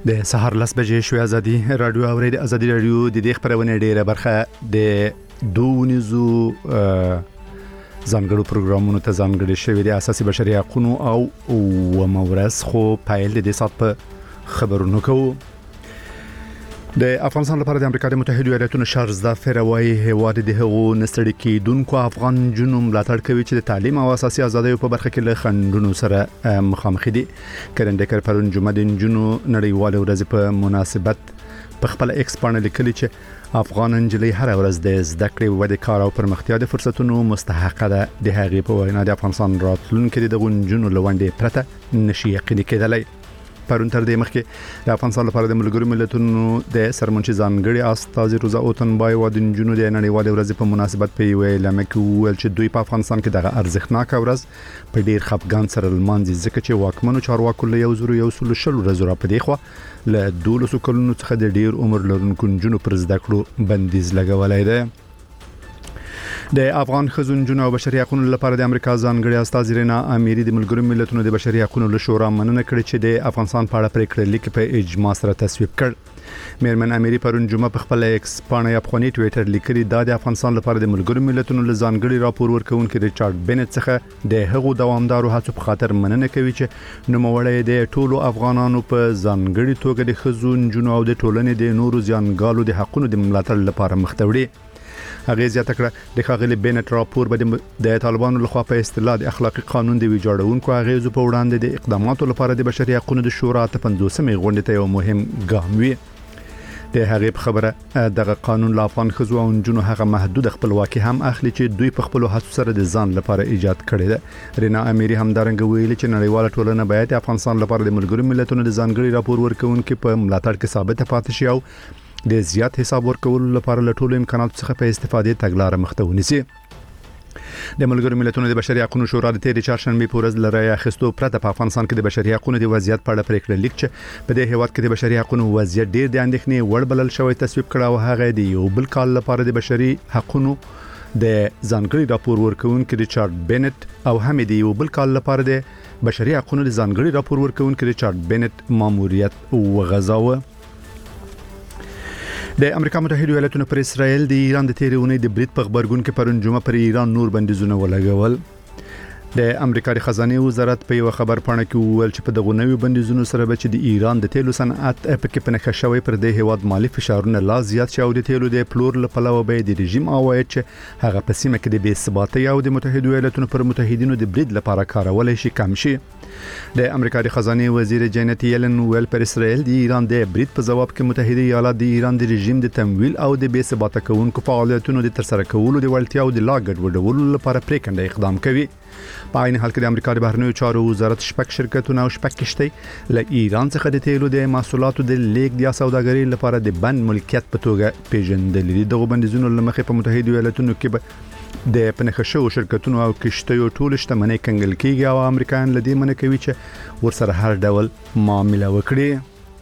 د سهار 10 بجې شوې ازادي رادیو اورید ازادي رادیو د دې خبرونه ډیره برخه د دونیزو ځانګړو پروګرامونو ته ځانګړي شوی د اساسي بشري حقوقو او مورث خو پایل د سات په خبرونو کوو. د افغانستان لپاره د امریکا د متحده ایالاتونو شارزدا فروای هواد د هغو نستړي کېدونکو افغان جنونو ملاتړ کوي چې د تعلیم او اساسي ازادۍ په برخه کې له خنډونو سره مخامخ دي. کرندکر پرون جمعه د جنونو نړیواله ورځ په مناسبت په خپل ایکس باندې لیکلي چې افغان انجلۍ هر ورځ د زده کړې او د کار او پرمختیا د فرصتونو مستحقه ده. د هغې په وینا د افغانستان راتلونکي د جنونو لوندې پرته نشي یقیني کېدلی. پرون تر دې مخکې د افغانستان لپاره د ملګرو ملتونو د سرمنشي ځانګړي استاذ روزا اوتنبای و د جنونو د نړیوالې ورځ په مناسبت په یو اعلان کې ویل چې دوی په افغانستان کې دغه ارزښتناک ورځ په ډیر خپګان سره لمانځي ځکه چې واکمنو چارواکو له 110 ورځې را پدې خو له 12 کلونو څخه د ډیر عمر لرونکو جنونو پر زده کړو بندیز لګولای دی. د افغان خزونجونو او بشري حقوقو لپاره د امریکا ځانګړي استاذ رینا اميري د ملګرو ملتونو د بشري حقوقو له شورا مننه کړې چې د افغانستان په اړه پریکړه لیک په اجماع سره تصویب کړ. میرمن اميري پرون جمعه په خپل ایکس باندې افغاني ټوئیټر لیکلي د افغانستان لپاره د ملګرو ملتونو له ځانګړي راپور ورکونکو ریچارډ بنت څخه د هغو دوامدارو هڅو په خاطر مننه کوي چې نوموړی د ټولو افغانانو په ځانګړي توګه د خزونجونو او د ټولنې د نورو ځانګالو د حقوقو د ملاتړ لپاره مختوړي. هغه زیاته کړه د خاغلی بنت راپور به د طالبانو لخوا په اصطلاح د اخلاقی قانون دی ویجاړونکو هغه په وړاندې د اقداماتو لپاره د بشري حقوقو د شورا ته 50مې غونډه ته یو مهم ګام وي. د هغه په خبره دغه قانون لا افغان خزو او جنونو هغه محدود خپلواکي هم اخلي چې دوی په خپل هڅو سره د ځان لپاره ایجاد کړي ده. رینا اميري هم دارنګ ویلي چې نړیواله ټولنه باید افغانستان لپاره د ملګرو ملتونو د ځانګړي راپور ورکونکو په ملاتړ کې ثابت پاتې شي او د زیات حساب ورکولو لپاره له ټولو امکاناتو څخه په استفادې تګلارې مخته ونیسي. د ملګرو ملتونو د بشري حقوقو شورا د تیر چهارشنبه په ورځ لري اخیستو پرته په افغانستان کې د بشري حقوقو د وضعیت په اړه پریکړه لیک چې په دې هیواد کې د بشري حقوقو وضعیت ډیر د اندېښنې وړ بلل شوی تصویب کړه او هغه د یو بل کال لپاره د بشري حقوقو د ځانګړي راپور ورکونکو ریچارډ بنت او هم د یو بل کال لپاره د بشري حقوقو د ځانګړي راپور ورکونکو ریچارډ بنت ماموریت وغځاوه. د امریکا متحده ایالاتونو پر اسرائیل د ایران د تیرونې د برید په خبرګون کې پرون جمعه پر ایران نور بندیزونه ولګول. د امریکا د خزانه وزارت په یو خبر پاڼه کې ویل چې په دغه نوې بندیزونو سره به چې د ایران د تیلو صنعت په کې پنهخه شوی پر د هیواد مالی فشارونه لا زیات شي او د تیلو د پلور لپاره به د رژیم عواید چې هغه په سیمه کې د بې ثباتۍ او د متحده ایالاتونو پر متحدینو د برید لپاره کارول شي کم شي. د امریکا د خزانه وزیر جنت یلن ویل پر اسرائیل د ایران د برید په جواب کې متحده ایالات د ایران د رژیم د تمویل او د بې ثباته کوونکو فعالیتونو د ترسره کولو د وړتیا او د لاګډ وډولو لپاره پریکنده اقدام کوي. په عین حال کې د امریکا د بهرنیو چارو وزارت شپږ شرکتونه او شپږ کشتۍ له ایران څخه د تیلو د محصولاتو د لیک د سوداګرۍ لپاره د بند ملکیت په توګه پیژندل دي. دغه بندیزونو لمخې په متحده ایالاتونو کې د پنهخشو شرکتونو او کشتیو ټول شتمنۍ کنګل کیږي او امریکایان لدی منه کوي چې ورسره هر ډول معامله وکړي.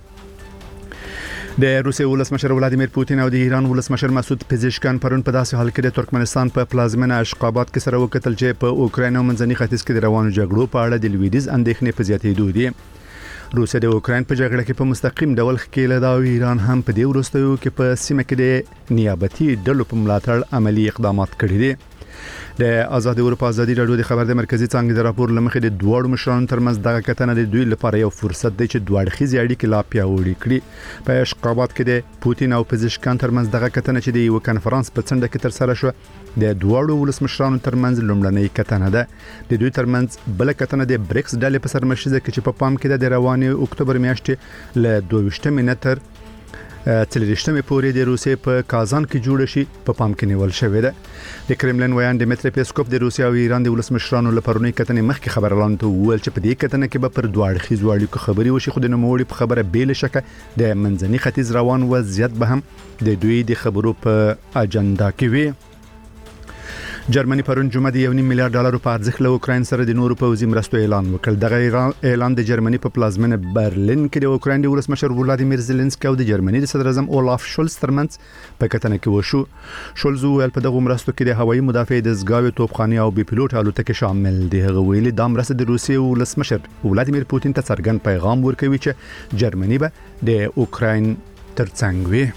د روسیې ولسمشر ولادیمیر پوتین او د ایران ولسمشر مسعود پزشکیان پرون په داسې حال کې د ترکمنستان په پلازمینه اشخاباد کې سره وکتل چې په اوکراین او منځني ختیځ کې د روانو جګړو په اړه د لویدیز اندېښنې په زیاتېدو دي. روسیه د اوکراین په جګړه کې په مستقیم ډول ښکېله دا او ایران هم په دې وروستیو کې په سیمه کې د نیابتي ډلو په ملاتړ عملی اقدامات کړي دي. د آزاد اروپا ازادي رادیو د خبر د مرکزی څنګه د راپور لمخې د دوړو مشرانو ترمنځ دغه کتنه د دوی لپاره یو فرصت دی چې دوه اړخیزې اړیکې لا پیاوړې کړي. په اشخابات کې د پوتین او پزشکیان ترمنځ دغه کتنه چې د یو کانفرنس په څنډه کې تر سره شو د دوړو ولسمشرانو ترمنځ لومړنۍ کتنه ده. د دوی ترمنځ بل کتنه د بریکس ډلې په سرمشيزه کې چې په پام کې د روانې اکتوبر میاشتې له 22 تر 30 پورې د روسیې په کازان کې جوړ شي په پام کې نیول شوې ده. د کرملین ویان ډیمټری پیسکوف د روسیې او ایران د ولسمشرانو لپاره نه کتنې مخکې خبرلان ته ویل چې په دې کتنه کې به پر دوه اړخیزو اړیکو خبري وشي خو د نوموړي په خبره بیل شکه د منځني ختیځ روان وضعیت به هم د دوی د خبرو په اجنډا کې وي. جرمني پرون جمعه د 1.5 میلیارډ ډالر په ارزښت له اوکراین سره د نورو پوځي مرستو اعلان وکړ. دغه اعلان د جرمني په پلازمینه برلین کې د اوکراین د ولسمشر ولادیمیر زيلنسکي او د جرمني د صدر اعظم اولاف شولز ترمنځ په کتنه کې وشو. شولز ویل په دغه مرستو کې د هوایي مدافع د زګاوي توپخانه او بي پيلوټ الوتکې شامل دي. هغه ویلي دا مرسته د روسیې ولسمشر ولادیمیر پوتین ته څرګند پیغام ورکوي چې جرمني به د اوکراین ترڅنګ وي.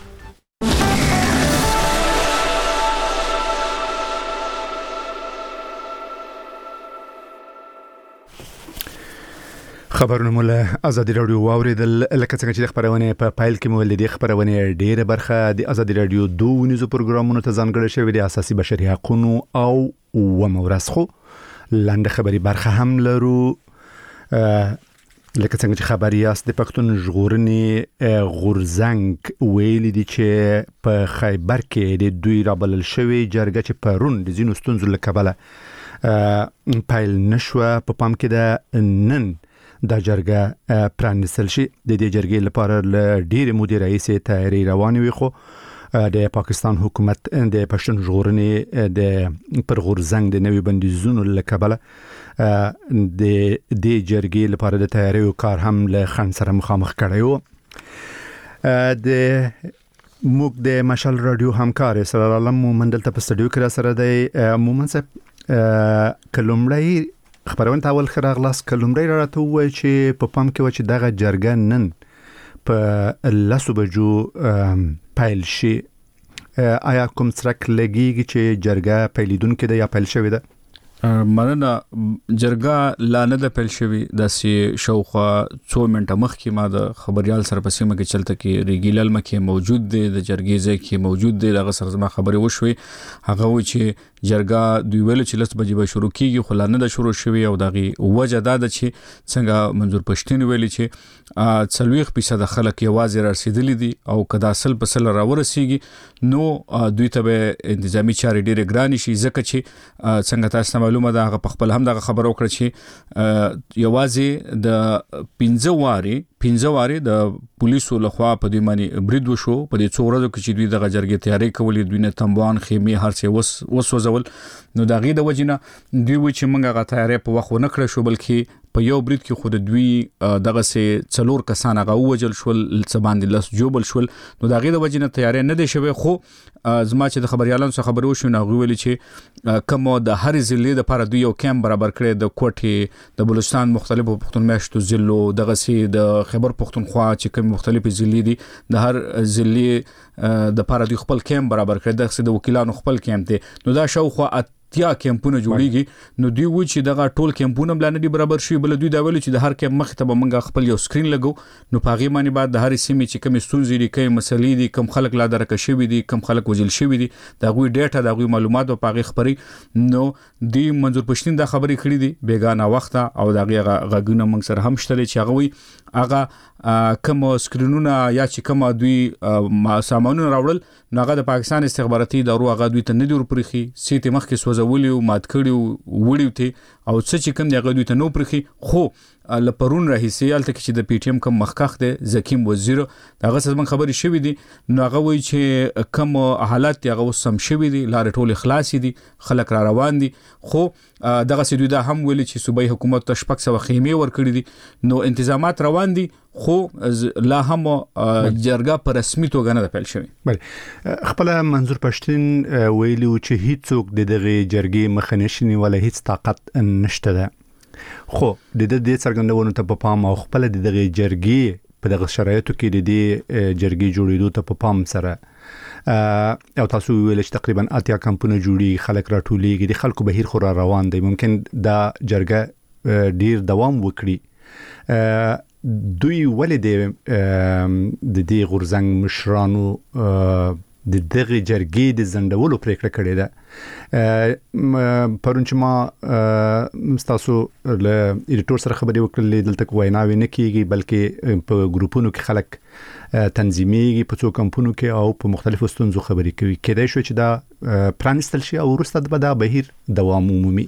خبرونه مول ازادي رادیو واوریدل. لکه څنګه چې خبرونه په پایل کې مول دي خبرونه ډیره برخه د ازادي رادیو دوه نيزو پروګرامونو ته ځانګړې شوې د اساسي بشري حقوقو او ومورثخو لاندې خبري برخه هم لرو. لکه څنګه چې خبري یاست د پښتون ژغورنې غورزنګ ویل دي چې په خیبر کې د دوی رابلل شوی جرګه چې پرون د زینو ستونزو لکبله پایل نشو په پام کې د نن د جرګه پرانستل شي. د دې جرګې لپاره ل ډیر مدیر رئیس تیاری رواني وي خو د پاکستان حکومت د پښتون ژغورنې د پر غورزنګ د نوي بندیزونو لکبله د دې جرګې لپاره د تیاری کار هم له خن سره مخامخ کړیو. د موږ د مشال رادیو همکار سره علم مومندل ته په سټډیو کې سره د مومن صاحب کلمړی خبرونه تاول خراغلاس کلمړی راته وای چې په پام کې و چې دغه جرګه نن په لاسو بجو پایل شي. آیا کوم څرک لګیږي چې جرګه پیلیدونکو د یا پایل شوی ده؟ مننه. جرګه لانه د پل شوی د سی شوخه 2 منټه مخکې ما د خبريال سره په سیمه کې چلته کې ریګیلل مکه موجود دی د جرګې ځای کې موجود دی. دغه سره ما خبري وشوي هغه و چې جرګه دوی ویل چې 10 بجې به شروع کیږي خو لانه د شروع شوی او دغه وجه دا ده چې څنګه منظور پښتين ویل چې 40% خلک یوازې رسیدلی دي او کدا اصل په سل راورسیږي نو دوی ته انتظامی چارې ډېر ګران شي ځکه چې څنګه تاسو معلومه ده هغه په خپل هم دغه خبر وکړه چې یوازې د 15 واري د پولیسو لخوا په دې معنی برید وشو په دې 2 ورځو کې چې دوی دغه جرګې تیاری کولې دوی نه تنبوان خیمه هر څه وسوځول نو دغه د وجنه دوی و چې موږ غا تیاری په وخت نه کړ شو بلکې په یو برید کې خود دوی دغه سه څلور کسان هغه وجل شول سباندې لس جوبل شول نو دغه د وجنه تیاری نه دی شوی. خو زما چې د خبريالانو څخه خبرو شو نو ویل چې کوم د هر ضلع د لپاره دوی یو کیمپ برابر کړی د کوټي د بلوچستان مختلفو پښتون میشتو ضلعو دغه سه د خیبر پښتونخوا چې کوم مختلفو ضلع دي د هر ضلع د لپاره دوی خپل کیمپ برابر کړی دغه د وکیلانو خپل کیمپ دی نو دا شاوخوا یا کیمپونه جوړیږي نو دوی و چې دغه ټول کیمپونه بلانه دي برابر شي بل دوی دا ویل چې د هر کیمپ مخ ته منګه خپل یو سکرین لګو نو پاغي معنی بعد د هر سیمه چې کوم ستونزې دي کوم مسلې دي کوم خلک لا درک شوی دي کوم خلک وجل شوی دي دا غوي ډیټا دا غوي معلومات او پاغي خبري نو دی منظور پښتين دا خبري کړی دي بیگانه وخت او دا غږونه موږ سره هم شته چې هغه وي هغه کوم سکرینونه یا چې کوم دوی سامانونه راوړل ناغه د پاکستان استخباراتي ادارو هغه دوی ته نه دی ورپرخي سیته مخکې سوځولي او مات کړي وړي ته او څه چې کوم دی هغه دوی ته نو پرخي خو لپرون رئیسي الته چې د پی ټی ایم کوم مخکخ دی زکیم وزیر هغه څه خبري شوې دي نو هغه وایي چې کوم حالات هغه سم شوې دي لارې ټول اخلاصي دي خلک را روان دي خو دغه سې دوی دا هم ویل چې صوبایي حکومت ته شپږ سو خیمه ور کړې دي نو انتظامات روان دي خو لا هم جرګه په رسمي توګه نه پیل شوی. بله خپل منظور پښتين ویلو چې هیڅوک د دغه جرګې مخنیشنی ولا هیڅ طاقت نشته ده خو د دې څرګندونو ته په پام او خپل د دغه جرګې په دغه شرایطو کې د دې جرګې جوړېدو ته په پام سره او تاسو ویل چې تقریبا 80 کمپونه جوړي خلک راټولېږي د خلکو بهیر خو روان دي ممکن دا جرګه ډیر دوام وکړي دوی ولې د دې غورزنګ مشرانو د دغه جرګې د زندولو پریکړه کړې ده. پرون چې ما تاسو له ایډیټور سره خبرې وکړلې دلته ویناوي نه کیږي بلکې په ګروپونو کې خلک تنظیمي په څو کمپونو کې او په مختلفو ستونزو خبرې کوي کېدای شو چې دا پرانستل شي او وروسته به دا بهیر دوام ومومي.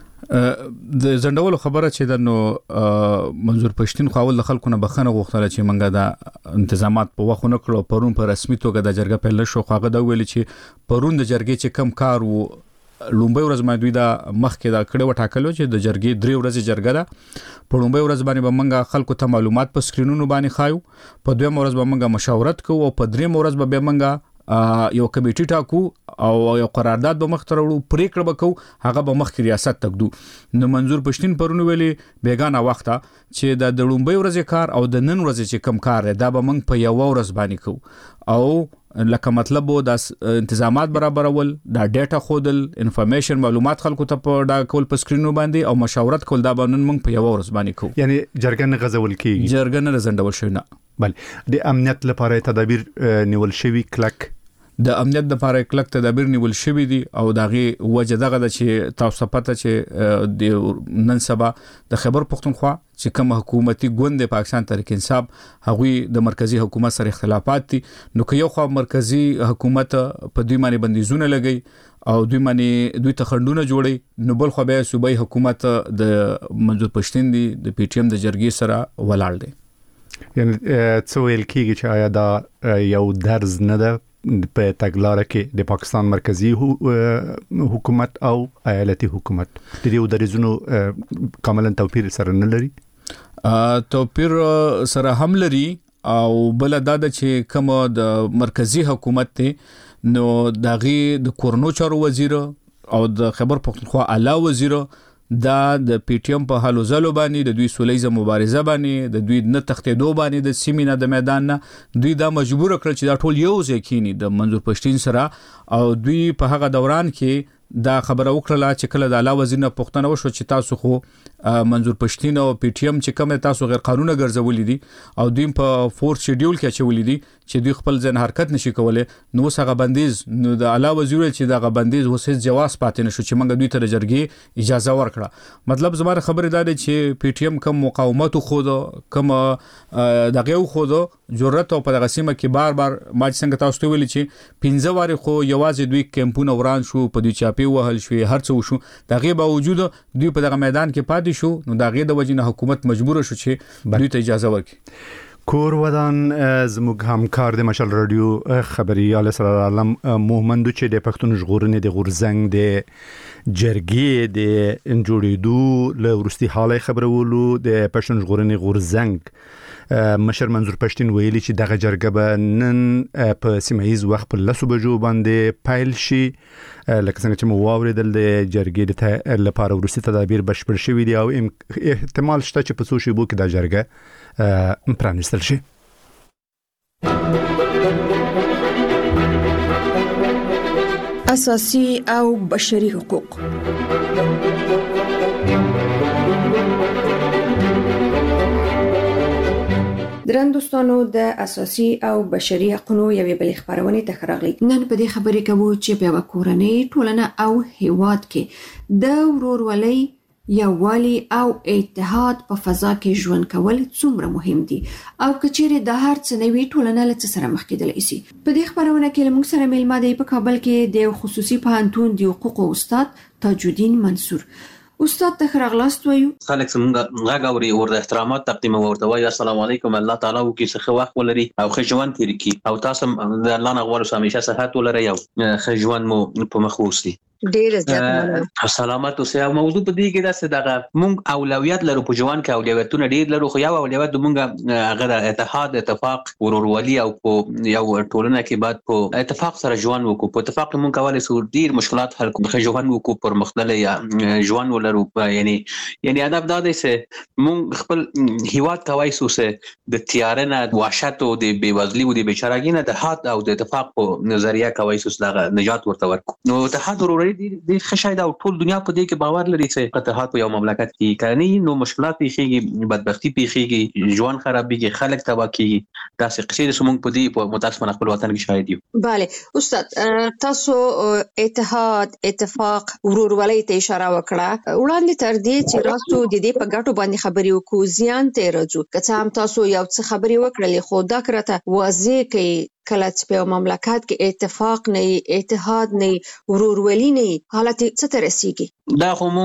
د زندولو خبره چې د نو منظور پښتين خپل خلکو نه بخنه غوښتل چې منګه دا تنظیمات په وخت نه کړو پرون په رسمي توګه د جرګه په لښو خواغه دا ویل چې پرون د جرګې چې کم کار وو لومبي ورځ باندې دوی دا مخکې دا کړه وټاکلو چې د جرګې 3 ورځې جرګه ده. په لومبي ورځ باندې به موږ خلکو ته معلومات په سکرینونو باندې خایو، په دویم ورځ به موږ مشاورت کوو او په دریم ورځ به موږ یو کمیټي ټاکو او یو قرارداد به مخ ته وړو، پریکړه وکړو، هغه به مخ کې ریاست تکدو. نو منظور پښتين پرونی ویلي بیگانه وخت چې د لومبي ورځې کار او د نن ورځې چې کم کار دا به موږ په یو ورځ باندې کوو او لکه مطلب وو د انتظامات برابرول، دا ډیټا خودل، انفارمیشن معلومات خلکو ته په دا کول په سکرینو باندې او مشاورت کول دا به نن موږ په یو ورځ باندې کوو. یعنی جرګه نه غزول کیږي، جرګه نه زندول شوی نه. بل د امنیت لپاره تدابیر نیول شوی کلک، د امنیت لپاره کلک تدابیر نیول شوی دي او دغه وجه دغه چې تاسو پته چې د نن سبا د خیبر پختونخوا چې کوم حکومتي ګوند د پاکستان تحریک انصاف هغوی د مرکزی حکومت سره اختلافات دي، نو که یو خو مرکزی حکومت په دوی باندې بندیزونه لګي او دوی باندې تخندونه جوړي، نو بل خو به صوبایي حکومت د منظور پښتين دی د پی ټی ایم د جرګې سره ولاړ دی. یعنی څو ویل کیږي چې آیا دا یو درز نه ده په تګلاره کې د پاکستان مرکزی حکومت او ایالتي حکومت د دې درزونو کاملا توپیر سره نه لري؟ توپیر سره هم لري او بل دا چې کوم د مرکزی حکومت ته نو دغه د کورنو چارو وزیر او د خیبر پختونخوا اعلی وزیر دا د پی ټی ایم په حالو زلو باندې د دوی سولېزه مبارزه باندې د دوی نه تختیدو باندې د سیمینه د میدان نه دوی دا مجبور کړ چې دا ټول یو ځای کینی د منظور پښتين سره او دوی په هغه دوران کې دا خبره وکړه چې کله د اعلی وزیر نه پوښتنه وشو چې تاسو خو منظور پښتين او پی ټی ایم چې کوم تاسو غیر قانوني ګرځولې دي او دوی په فورس شیډول کې چولې دي چې دوی خپل ځن حرکت نشي کولای، نو څنګه بندیز، نو د اعلی وزیر چې دا بندیز وسه جواز پاتې نشو چې موږ دوی ته جرګې اجازه ورکړه. مطلب زموږ خبره ده چې پی ټی ایم کوم مقاومت خو کوم دغه خو جرأت او په دغه سیمه کې بار ما څنګه تاسو ته ویل چې 15 واره خو یوازې دوی کمپونه وران شو، په دوی چاپی وهل شو، هر څه وشو، دغه باوجود دوی په دغه میدان کې پاتې شو، نو دغه د وجې حکومت مجبور شو چې دوی ته اجازه ورکړي. کور ودان زموږ همکار د مشال رادیو خبريال سره عالم محمد چې د پښتون ژغورنې د غورزنګ د جرګې د جوړېدو له ورستي حاله خبرولو د پښتون ژغورنې غورزنګ مشر منظور پښتين ویلي چې دغه جرګه به نن په سیمایي وخت په 10 بجو باندې پایل شي. لکه څنګه چې مو واوریدل د جرګې د لپاره ورستي تدابیر بشپړ شوي دي او احتمال شته چې په څو شیبو کې د جرګه پرانیستل شي. اساسي او بشري حقوق. درندوستانو د اساسي او بشري حقوقو یوې بلې خبرونه ته خراغلي. نن په دې خبرې کوو چې په کورنۍ ټولنه او هیواد کې د ورورولۍ، یووالي او اتحاد په فضا کې ژوند کول څومره مهم دي او کچېره د هر څه نوې ټولنه له سره مخ کېدلی شي. په دې خبرونه کې موږ سره میلمه دی په کابل کې د خصوصي پوهنتون د حقوقو استاد تاج الدین منصور. استاد ته خراغلاست وایو. خلک څنګه غاغوري او د احترامات تقدیم ورته وایي السلام علیکم، الله تعالی وکي څه وخت ولري او خجوان تیر کی او تاسو د الله نه غواړو همیشه صحت ولري او خجوان مو په مخوستي. ډیر زیات سلامات اوسه. موضوع په دې کې دا څه دغه مونږ اولویت لرو په ژوند کې، اولویتونه ډیر لرو، خو یو اولویت مونږ هغه د اتحاد، اتفاق، ورورولي او په یو ټولنه کې بعد په اتفاق سره ژوند وکړو. په اتفاق مونږ کولای شو ډیر مشکلات حل کړو، ژوند وکړو پر مختلفه ژوند ولرو. یعنی ادب دا دی چې مونږ خپل هیواد کوي سو چې د تیارنه، د وحشت او د بیوزلي او د بیچارهګۍ نه د اتحاد او د اتفاق په نظریه کوي سو دغه نجات ورته ورکو. نو اتحاد ورورولي د خشایده او ټول دنیا په دې کې باور لري چې اتحاد په یو مملکت کې کارني نو مشکلات پیښیږي، بدبختی پیښیږي، ژوند خرابېږي، خلک تباہ کیږي. دا څه قصې د سمون په دې په متاسفانه خپل وطن کې شاهد یو. bale استاد تاسو اتحاد، اتفاق، ورورولۍ ته اشاره وکړه. وړاندې تر دې چې تاسو د دې په ګټو باندې خبرې وکړو زیان ته راځو، که هم تاسو یو څه خبرې وکړلې خو دا کرته واضح کوي کله چې په مملکت کې اتفاق نه، اتحاد نه، ورورولي نه، حالت څه ته رسیږي. دا خو مونږ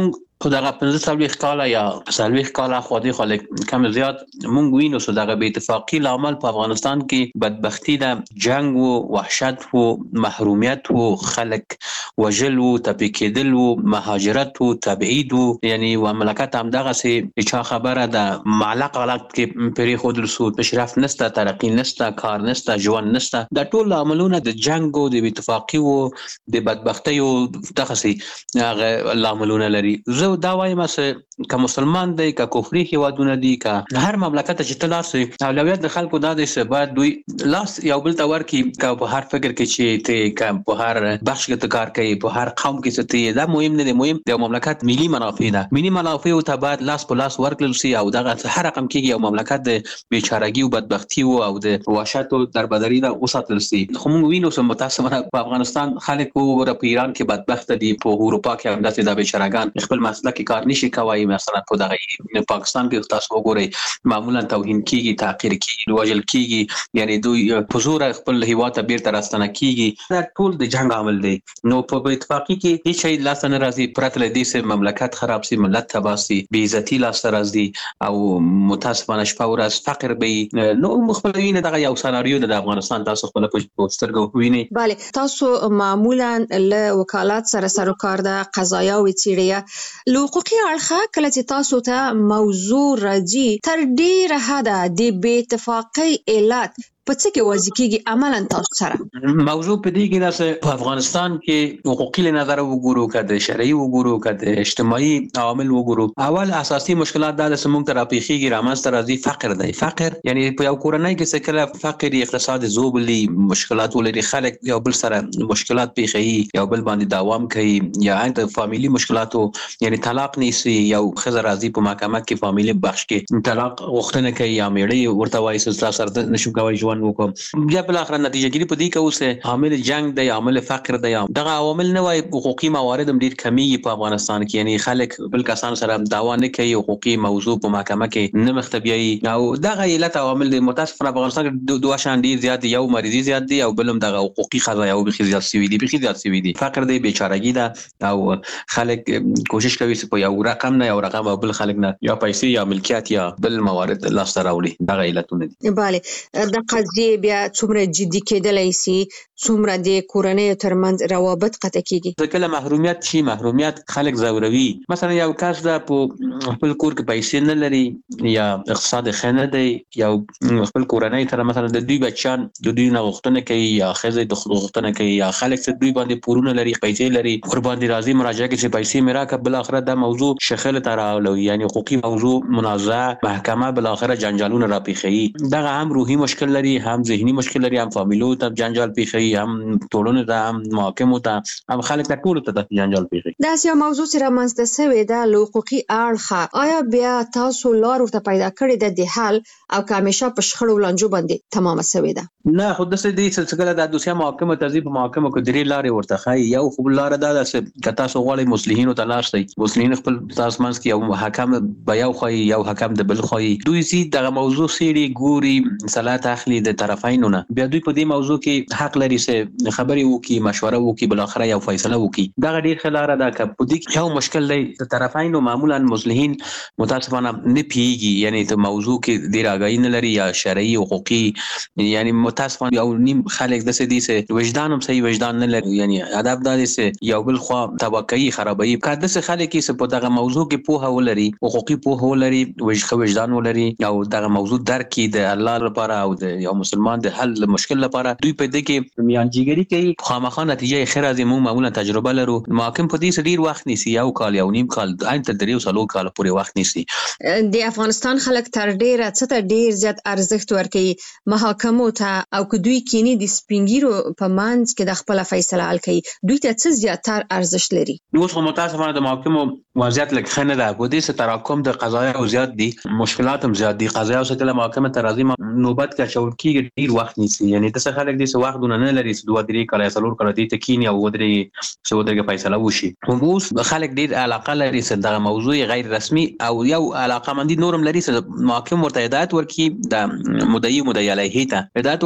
خو دغه 15 کال یا 40 کال خو دې خلک کم زیات مونږ وینو چې دغه بې اتفاقی لامل په افغانستان کې بدبختی ده، جنگ او وحشت او محرومیت او خلک وجل او تپیکیدل او مهاجرت او تبعید او یعنی و مملکت هم دغه سي چا خبره ده معلق کې پری خود رسول پیشرفت نشته، ترقی نشته، کار نشته، ژوند نشته. د ټول عملونه د جنگ او د اتفاقی او د بدبختی او دغه سي هغه عملونه لري. زه دا وایم چې که مسلمان دی که کفري هیوادونه دي که هر مملکت چې تلار سي اولویت د خلکو د دې سبب دوی لاس یو بل تور کې که په هر فکر کې چې ته که په هر بخش کې کار کوي په هر قوم کې ته دا مهم نه دی. مهم د مملکت ملي منافع ده، ملي منافع او تبادل لاس په لاس ورکړل سي او دغه هر رقم کې یو مملکت د بیچارهګي او بدبختی او د وحشت او دربدري د اوساتل سي. خو موږ وینو چې متاسفانه په افغانستان خلک وګوره په ایران کې بدبخت دي، په اروپا کې هم داسې د بیچارهګان خپل مسلک کار نشي کوي. مثلا په دغه پاکستان کې تاسو وګورئ معمولا توهین کیږي، تحقیر کیږي، وژل کیږي، یعنی دوی په زور خپل هیواد ته بیرته راستنه کیږي. دا ټول د جنگ عمل دی. نو په اتفاقی کې هیڅ شی لاس نه راځي پرته له دې چې مملکت خراب سي، ملت تباه سي، بې عزتي لاس راځي او متاسفانه شپه ورځ فقر به نو مخبرین دغه یو سناریو د افغانستان تاسو خپل په سترګو وینئ. بله، تاسو معمولا له وکالت سره سروکار د قضایا او څیړیا له حقوقي اړخه کله چې تاسو ته موضوع راځي تر ډیره حده د بې اتفاقۍ علت په څه کې واضح کیږي عملاً تاسو سره موضوع په دې کې دا په افغانستان کې حقوقي نظر وګورو کده شرعي وګورو کده اجتماعي عوامل وګورو. اول اساسي مشکلات دا د سمون ترافیخي رامنځته راځي فقر دی. فقر یعنی په یو کورنۍ کې څه کله فقر اقتصاد زوبلي مشکلات ولري، خلک یو بل سره مشکلات پیښي، یو بل باندې دوام کوي، یا انت فامیلی مشکلاتو یعنی طلاق نیسي، یو خزر راځي په محکمه کې فامیلی بخش کې طلاق غوښتنه کوي یا میړي ورته وایي چې تاسو نشو کوي وکم بیا بل اخر نتیجه ګری په دې کې اوس عامل جنگ دی، عامل فقر دی. دغه عوامل نه وای حقوقي موارد هم ډیر کمیږي په افغانستان کې، یعنی خلک بل کسان سره دعوا نه کوي، حقوقي موضوع په محکمه کې نه مختبيي او دغه علت عوامل د متاسفانه افغانستان کې دوه شان ډیر زیات یو مریضي زیات دی او بلم دغه حقوقي قضایا او بخي زیات سوي دي، بخي زیات سوي دي. فقر دی، بیچارهګي ده او خلک کوشش کوي چې په یو رقم نه یو رقم او بل خلک نه یا پیسې یا ملکیت یا بل موارد لاس ته راوړي. دغه علتونه دي. bale د قضیه بیا څومره جدي کېدلای شي، څومره د کورنۍ ترمنځ روابط قطع کیږي. کله محرومیت شي، محرومیت خلک زوروي. مثلا یو کس د خپل کور کې پیسې نه لري یا اقتصاد خنه دی، یا خپل کورنۍ سره مثلا د دوی بچان د دوی نه غوښتنه کوي یا خزه د غوښتنه کوي یا خلک چې دوی باندې پورونه لري، پیسې لري، قربان دي راځي مراجعه کوي چې پیسې میرا ک بل اخره د موضوع شخله تراولوي، یعنی حقوقي موضوع منازعه محکمه بل اخره جنجالونه را پیخي. دغه هم روحي مشکل لري، هم ذهني مشکل لري، هم فامیلو ته جنجال پیخي، هم ټولنه ته، هم محاکمو ته، هم خلک ته ټول ته جنجال پیخي. دا یو موضوع چې رامنځته شوې ده له حقوقي اړخه، آیا بیا تاسو لار ورته پیدا کړې ده د حل او که همیشه په شخړو لانجو باندې تمامه شوې ده؟ نه، خو د دې سلسله د دوسیه محاکمه تذیب محاکمه کو درې لارې ورته خای. یو خو لار ده چې کتا سو غواړي مصلحین ته لاس دی، مصلحین خپل تاسو منځ کې یو حکم به یو خای، یو حکم د بل خای، دوی سي دغه موضوع سيري ګوري صلاحت اخلي د طرفینو نه، بیا دوی په دې موضوع کې حق لري چې خبري وکي، مشوره وکي، بل اخر یو فیصله وکي. دغه ډیر خلاره ده که په دې یو مشکل دی د طرفینو معمولا مصلحین متاسفانه نه پیږي، یعنی ته موضوع کې ډیر اگاهی نه لري یا شرعي حقوقي، یعنی متاسفانه یو نیم خلک د سدي سه وجدان هم صحیح وجدان نه لري، یعنی ادب د سه یو بل خو توقعي خرابوي. کله د خلک کې سه په دغه موضوع کې پوهه ولري، حقوقي پوهه ولري، وجدان ولري او دغه موضوع درک کې د الله لپاره او د یو مسلمان د حل مشکل لپاره دوی په دې کې میانجیګری کوي. خامخا نتیجه خیر از مو معمولا تجربه لرو. محاکم په دې ډیر وخت نیسي، یو کال یو نیم کال عین تر دریو سالو کال پورې وخت نیسي. د افغانستان خلک تر ډیره څه ډیر زیات ارزښت ورکوي محاکمو ته، او که دوی کینی د سپینګیرو په منځ کې د خپل فیصله حل کوي، دوی ته څه زیاتر ارزښت لري؟ نو خو متاسفانه د محاکمو وضعیت لکه خنه ده، په دې سره تراکم د قضایا او زیات دي، مشکلات هم زیات دي. قضایا او کله محاکمه ته راځي نوبت کې شول کېږي ډیر وخت نیسي، یعنی د څه خلک دې څه وخت نه لري چې دوه درې کال یا څلور کال دې ته کینی او ودرې څه ودرې فیصله وشي. اوس خلک ډیر علاقه لري چې دغه موضوع غیر رسمي او یو علاقه مندي نورم لري چې محاکم ورته هدایت ورکړي د مدعي علیه ته هدایت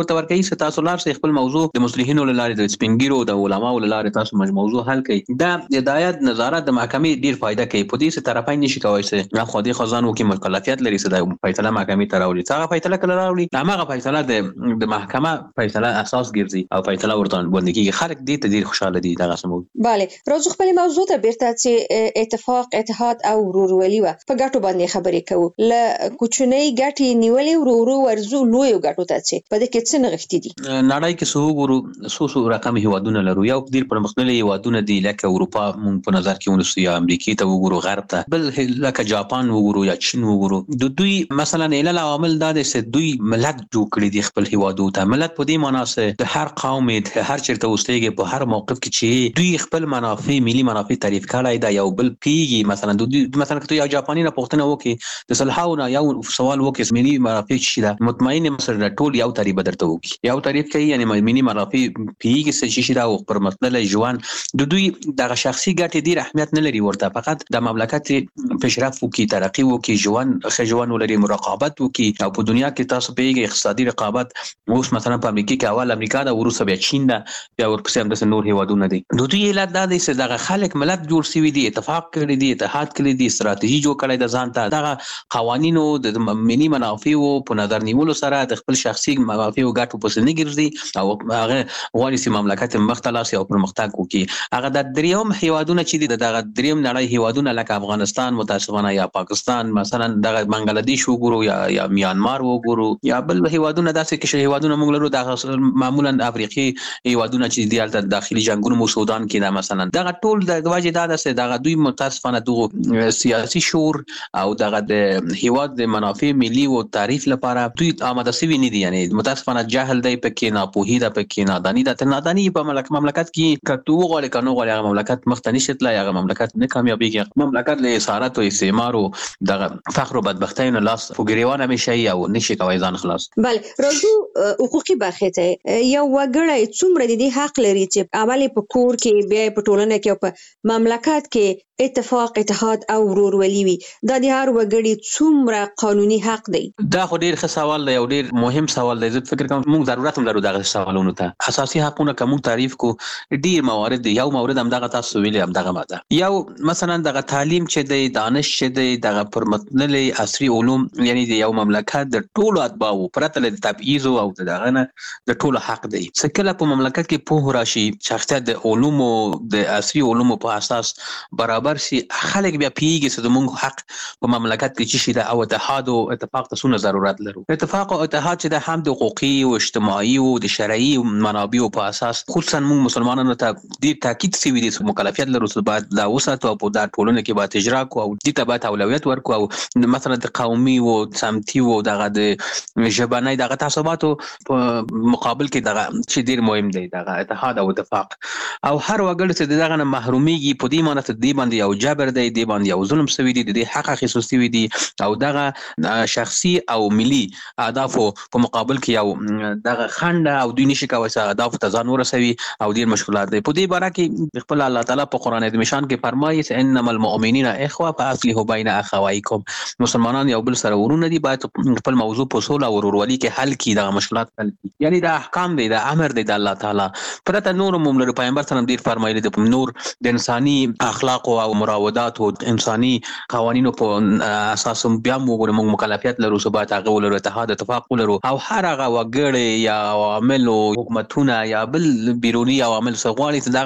ورته ورکوي چې تاسو لار سي خپل موضوع د مصلحینو لاره د سپینګیرو د علماو لاره تاسو موضوع حل کړئ. دا د هدایت نظارت د محکمې ډیر فائدہ کوي. په دې سره طرفین نشي کوي چې خو دې خزانو کې مکلفیت لري چې د فیصله محکمې ته راوړي. هغه فیصله کله راوړي هغه فیصله د محکمه فیصله اساس ګرځي او فیصله ورته باندې کې خلک دې ته ډیر خوشاله دي. دغه سمو bale راځو خپل موضوع ته بیرته چې اتفاق اتحاد او ورورولي و په ګټو باندې خبرې کوو. ل کوچنۍ ګټې نیولې ورورو ورزو لوی ګټو ته چې په دې کې څه نغښتي دي. نړۍ کې څو ګورو څو رقم هیوادونه لرو. یو ډیر پرمختللي هیوادونه دي لکه اروپا مونږ په نظر کې ونیسو یا امریکا ته وګورو غرب ته، بل لکه جاپان وګورو یا چین وګورو. د دوی مثلا علل عوامل دا دي چې دوی ملت جوړ کړی دي خپل هیوادو ته. ملت په دې معنی چې د هر قوم د هر چیرته اوسېږي په هر موقف کې چې دوی خپل منافع ملي منافع تعریف کړای دا یو بل پیږي. مثلا دوی مثلا کته یو جاپانی نه پوښتنه وکي د صلحاونه یو سوال وکي ملي منافع شي دا مطمئن مثلا ټول یو تعریف درته وکي یو تعریف کوي یعنی ملي منافع پیږي چې شي دا پر مطلب ژوند د دوی د شخصي ګټې ډیر اهمیت نه لري. ورته فقط د مملکت پیشرفت وکي ترقی وکي ژوند خجوان ولري مراقبت وکي. او په دنیا کې تاسو پیږي اقتصادي رقابت اوس مثلا په امریکا کې اول امریکا دا وروسته بیا چین دا بیا ورپسې هم نور هیوادونه دي. د دوی علت دا دی چې دغه خلک ملت جوړ شوی دي اتفاق کړی دي اتحاد کړی دي ستراتیژي جوړ کړی د ځان ته دغه قوانینو د ملي منافعو په نظر نیولو سره د خپل شخصي منافعو ګټو په سن ګرځي او هغه غواړي چې مملکت مختلف او پرمختګ وکړي. هغه د دریم هیوادونه چې دغه دریم نړۍ هیوادونه لکه افغانستان متاسفانه یا پاکستان مثلا دغه بنگلاديش وګورو یا میانمار وګورو یا بل هیوادونه داسې کې هیوادونه موږ لرو دغه معمولا افریقي هیوادونه چې د داخلي جنگونو مو سودان کې دا مثلا دغه ټول د واجب دا ده دغه دوی متاسفانه دغه سیاسي شور او دغه د هیواد د منافع ملي او تعریف لپاره دوی آماده سوي نه دي. یعنی متاسفانه جهل دی پکې ناپوهي ده پکې نادانی ده. نادانی په مملکت کې کتو غوړي کنو غوړي هغه مملکت مخته نشي تلای هغه مملکت نه کامیابیږي. مملکت له اسارت او استعمار او دغه فخر او بدبختی نه لاس فګریوان همیشه او نشي کوي ځان خلاص. بله راځو حقوقي برخه ته. یو وګړی څومره د دې حق لري چې اول په کور کې بیا په ټولنه کې او په مملکت کې اتفاق اتحاد او ورورولي وي. دا د هر وګړي څومره قانوني حق دی؟ دا خو ډیر ښه سوال دی او ډیر مهم سوال دی. زه فکر کوم موږ ضرورت هم لرو دغه سوالونو ته. اساسي حقونه کوم تعریف کو ډیر موارد دی. یو مورد هم دغه تاسو ویلي هم دغه ماده یو مثلا دغه تعلیم چې دی دانش چې دی دغه پرمختللي عصري علوم یعنی د یو مملکت د ټولو اتباعو پرته له تبعیض او دغه نه د ټولو حق دی. څکه په مملکت کې په راشي شخصیت د علوم او د عصري علوم په اساس برابر شي خلک بیا پیږي چې موږ حق په مملکت کې چې شي د او اتحاد او اتفاق ته څونه ضرورت لرو. اتفاق او اتحاد چې د هم د حقوقي او اجتماعي او د شرعي منابعو په اساس خصوصا موږ مسلمانانو ته ډیر تاکید شوی دي چې مکلفیت لرو چې باید دا وساتو او په دا ټولنه کې باید اجرا کو او د تبعات اولویت ورکو او مثلا د قومي او سمتي او دغه د ژبنۍ دغه تعصباتو په مقابل کې دغه چې ډیر مهم دی دغه اتحاد او اتفاق. او هر وګړي چې دغه نه محروميږي په دې معنی ته دی باندې او جبر دی دی باندې او ظلم شوی دی د حق خصوصي دی او دغه شخصي او ملي اهداف په مقابل کې یو دغه خنډ او دوی نشي کوي چې اهداف ته ځان ورسوي او ډیر مشکلات دي. په دې باره کې خپل الله تعالی په قران عظیم شان کې فرمایي چې انما المؤمنین اخوه فاصلحوا بین اخوایکم. مسلمانان یو بل سره ورونه دي باید خپل موضوع په صلح او ورورولي کې حل کړي دغه مشکلات حل کړي. یعنی دا احکام دی دا امر دی د الله تعالی پرته نور موږ له پیغمبر سره ډیر فرمایلی د نور د انساني اخلاق او مراودات او انساني قوانینو په اساس بیا موږ مکلفیت لرو چې باید هغه ولرو اتحاد اتفاق ولرو او هر هغه وګړي یا عوامل او حکومتونه یا بل بیرونی عوامل سغواړي چې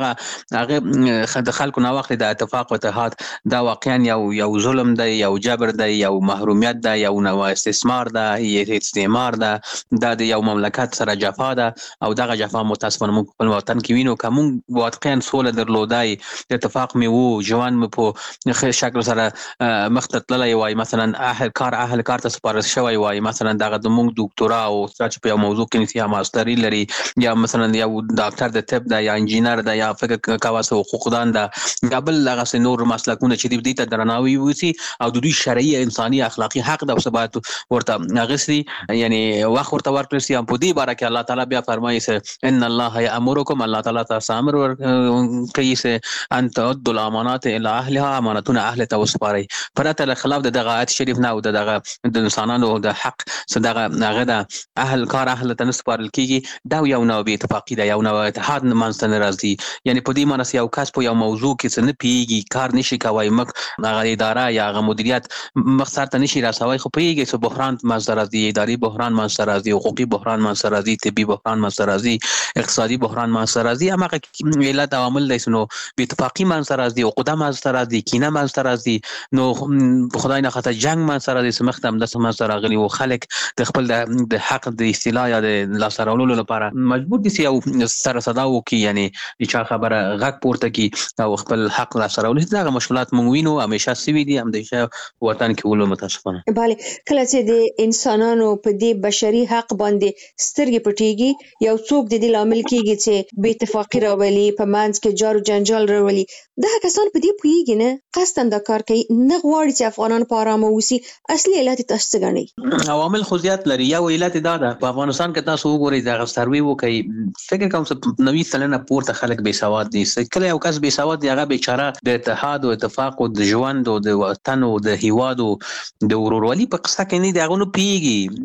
دغه د خلکو نه وخت د اتفاق او اتحاد دا واقعا یو ظلم دی یو جبر دی یو محرومیت دی یو نوع استثمار دی یو استعمار دی دا د یو مملکت سره جفا ده او دغه جفا متاسفانه موږ په وطن کې وینو کوم واقعا سوله درلودای اتفاق می وو ژوند مې په شکل سره مختللی وای مثلا اهل کار ته سپارښت شوی وای مثلا دغه د موږ دکتورا او چې په یو موضوع کې نسیا ماستری لري یا مثلا یو ډاکټر د طب دا یا انجینر دا یا فکر کواس حقوقدان دا یا بل هغه نور مسلکونه چې دې ته درناوی وسی او د دوی شرعي انساني اخلاقی حق د ثبات ورته غسري یعنی وخت ورته ورکړي چې په دې باره کې الله تعالی بیا فرمایي چې ان الله یامرکم الله تعالی تاسو امر کوي چې ان تعدوا الامانات له اهلها امانتونه اهل ته وسپاري پرته له خلاف دغه آیت شریف نه او دغه د انسانانو د حق صدغه هغه د اهل کار اهل ته نسپارل کیږي دا یو نو به اتفاقی دا یو نو اتحاد منځ نه راځي یعنی په دې معنی یو کس په یو موضوع کې څه نه پیږي کار نشي کوي مګ هغه اداره یا هغه مدیریت مخسر ته نشي راسوي خو پیږي چې بحران منځ راځي اداري بحران منځ راځي حقوقي بحران منځ راځي طبي بحران منځ راځي اقتصادي بحران منځ راځي هغه علت عوامل دي نو به اتفاقی منځ راځي او قدم منځ راځي کینه منځ راځي نو خدای نه خاطر جنگ منځ راځي سمختم د منځ راغلي او خلک د خپل د حق د استیلا یا د لاسرولو لپاره مجبور دي چې یو سره صدا وکي یعنی چې خبره غږ پورته کی او خپل حق لاسرولو دغه مشکلات مونږ وینو همیشه سوي دي همیشه وطن کې ولو متاسفانه bale کله چې د انسانانو په دې بشري حق باندې سترګې پټيږي یو څوک د دې لامل کیږي چې بې اتفاقی راولي په منځ کې جار جنجال راولي دا کسان په دې پوهیږي نه قصداً دا کار کوي نه غواړي چې افغانان په آرامه اوسي اصلي علت تاسو څه ګڼئ عوامل خو زیات لري یو علت دا ده په افغانستان کې تاسو وګورئ دا سروي وکړي فکر کوم چې 90% پورته خلک بې سواد دي کله یو کس بې سواد دی هغه بیچاره د اتحاد او اتفاق او د ژوند او د وطن او د هیواد او د ورورولي په قصه کې نه دی هغه نو پیږي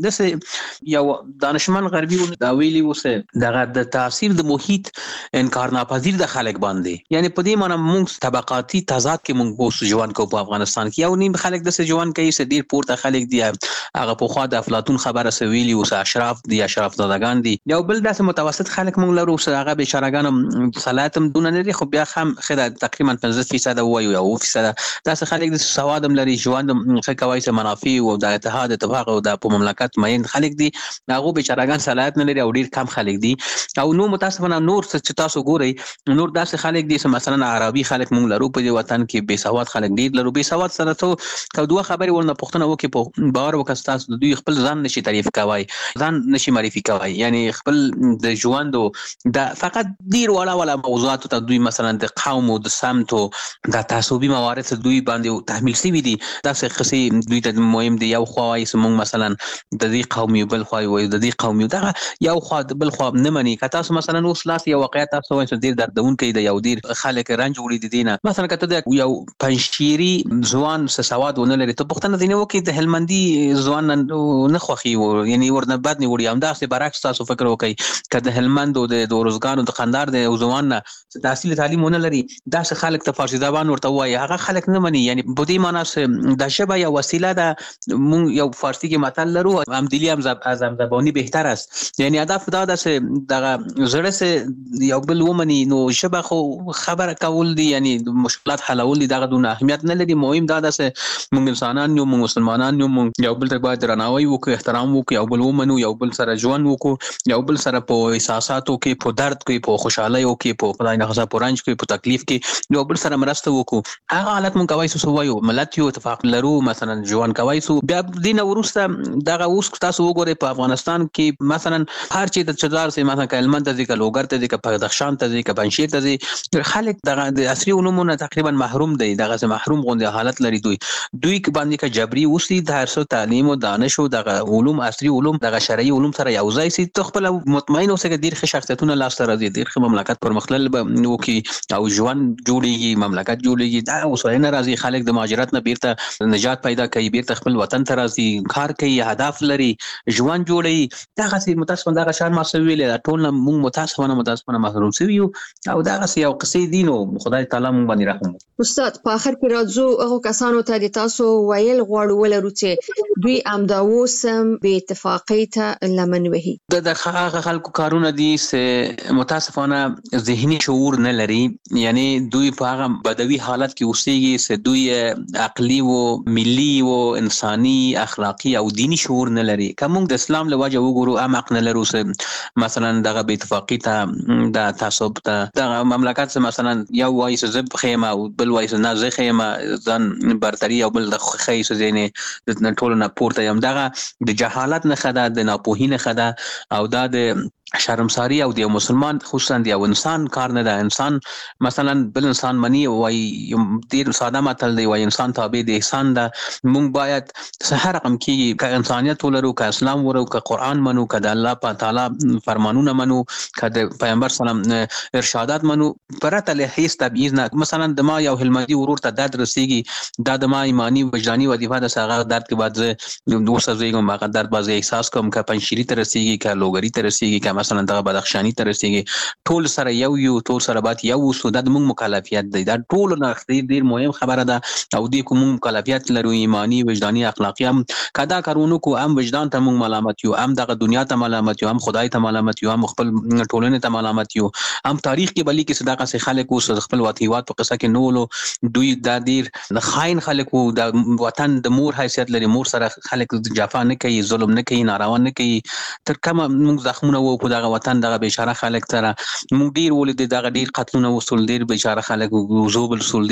د یو دانشمن غربي دا ویلي وسه دغه د تاثیر د محیط انکار ناپذیر د خلک باندې یعنی په دې معنی موږ طبقاتي تضاد کې موږ اوس ژوند کو په افغانستان کې یو نیم خلک د ژوند کوي چې ډیر پورته خلک دي هغه په خوا د افلاطون خبره سویلی او اشراف دي اشراف زادگان دي یو بل داسې متوسط خلک موږ لرو چې هغه بیچارهګان صلاحیتم دونه نه دي خو بیا هم خدای تقریبا 15% وایو یا 2% داسې خلک د سوادم لري ژوند ښه کوي چې منافع او د اتحاد اتفاق او د مملکت مین خلک دي هغه بیچارهګان صلاحیت نه لري او ډیر کم خلک دي او نو متاسفانه نور چې تاسو ګورئ نور داسې خلک دي چې مثلا عربي خلک موږ لرو په وطن کې بې سواد خلک ډیر لرو بې سواد سره ته دوه خبرې ورنه پوښتنه وکي په باور وکستاس دوی خپل ځان نشي تعریف کوي ځان نشي معرفي کوي یعنی خپل د ژوند د فقط ډیر ولا موضوعات ته دوی مثلا د قوم او د سمت او د تعصبي موارد دوی باندې تحمیل سوي دي داسې قصې دوی ته مهم دي یو خوای سمون مثلا د دې قومي بل خوای وي د دې قومي دغه یو خوا بل خوا نه مني که تاسو مثلا اوس لاس یو واقعیت تاسو وایي چې ډیر دردون کوي د یو ډیر خلک رنج وړي دي نه مثلا کته د یو پنځشيري ځوان سواد ونه لري ته پښتنه دینه وکي د هلمندي ځوان نه خوخي یعنی ورنه بد نه وړي هم داسې برعکس تاسو فکر وکي کده هلمند او د روزګانو د خندار د ځوان نه تحصیل تعلیم ونه لري داسې خلک ته فارسی زبان ورته وایي هغه خلک نه مني یعنی په دې معنی د شبه یا وسیله ده مونږ یو فارسی کې متل لرو هم دلی هم زبانی بهتر است یعنی هدف دا ده چې دغه زړه سه یو بل ومني نو شبه خو خبره کول دي یعنی مشکلات حلول دي دغه دونه اهمیت نه لري مهم دا ده چې مونږ انسانان یو مونږ مسلمانان یو مونږ یو بل ته باید درناوی وکړو احترام وکړو یو بل ومنو یو بل سره ژوند وکړو یو بل سره په احساساتو کې په درد کې په خوشحالۍ کې په خدای نه خاصه پرانج کې په تکلیف کې یو بل سره مرسته وکړو هغه حالت مونږ کوي سو وایو ملت یو اتفاق لرو مثلا ژوند کوي سو بیا دین ورسته دغه اوس تاسو وګورئ په افغانستان کې مثلا هر چی د چدار سي مثلا کلمن ته ځکه لوګر ته ځکه بدخشان ته ځکه پنځیر ته ځکه خلک دغه د عصري علومونو تقریبا محروم دي دغه محروم غونډه حالت لري دوی باندې کا جبري اوسي د هر څه تعلیم او دانش او دغه علوم عصري علوم دغه شرعي علوم سره یو ځای سي تخپل مطمئن اوسه چې ډیر ښه شخصیتونه لاس ته راځي ډیر ښه مملکت پرمختلل نو کې او ژوند جوړيږي مملکت جوړيږي دا اوسه نه راځي خلک د مهاجرت نه بیرته نجات پیدا کوي بیرته خپل وطن ته راځي کار کوي هدف لري ژوند جوړي دغه سي متاسفانه دغه شان ما سویل ټول موږ متاسفانه محروم سوي او دغه سي یو قصې دینو خدای تعالی موږ باندې رحم استاد په اخر کې راځو هغه کسانو ته د تاسو ویل غواړو ولرو چې دوی امداوسم به اتفاقی ته لمن وهي د هغه خلکو کارونه دي چې متاسفانه ذهني شعور نه لري یعنی دوی په هغه بدوي حالت کې اوسېږي چې دوی عقلي او ملي او انساني اخلاقی او دینی شعور نه لري کوم د اسلام له وجه وګورو امق نه لرو مثلا دغه به اتفاقی ته د تعصب ته دغه مملکت مثلا یو وایي چې زب خیمه او بل وایي چې نه زه خیمه ځان برتری او بل د خیس زینه د ټولو نه پورته یم دغه د جهالت نه خدا د ناپوهی نه خدا او دا د شرمساری او د مسلمان خصوصا د انسان کار نه ده. انسان مثلا بل انسان منی وای ډیر ساده متل دی، وای انسان تابع د احسان ده. مونږ باید هر رقم کې که انسانیت ولرو، که اسلام ورو، که قران منو، که د الله تعالی فرمانونه منو، که د پیغمبر سلام ارشادات منو، پرته له هیڅ تبعیض نه. مثلا د ما یو هلمندي ورور ته درد رسیږي، دا د ما ایمانی وجداني وظیفه ده چې درد کې بعد دوسه زیګم هغه درد باز احساس کوم، که پنځشيري ته رسیږي، که لوګري ته رسیږي، که مثلا دغه بدخشانی ته رسیږي، ټول سره یو ټول سره بات یو وسو. د موږ مکلفیت دی، دا ټول نه ډیر مهم خبره ده. او دې کوم مکلفیت لرو ایمانی وجداني اخلاقی هم کدا کارونو کو هم وجدان ته موږ ملامت یو، هم دغه دنیا ته ملامت یو، هم خدای ته ملامت یو، هم خپل ټولنې ته ملامت یو، هم تاریخ کې بلی کې صداقت سره خلک او خپل وطیوات په قصه کې نولو. دوی د ډیر د خاين خلکو د وطن د مور حیثیت لري، مور سره خلک جفا نه کوي، ظلم نه کوي، ناروا نه کوي. تر کومه موږ زخمونه وو په دغه وطن دغه بیچاره خلک سره موږ ډیر ولې دغه ډیر قتلونه وصول، ډیر بیچاره خلک وزوبل سول،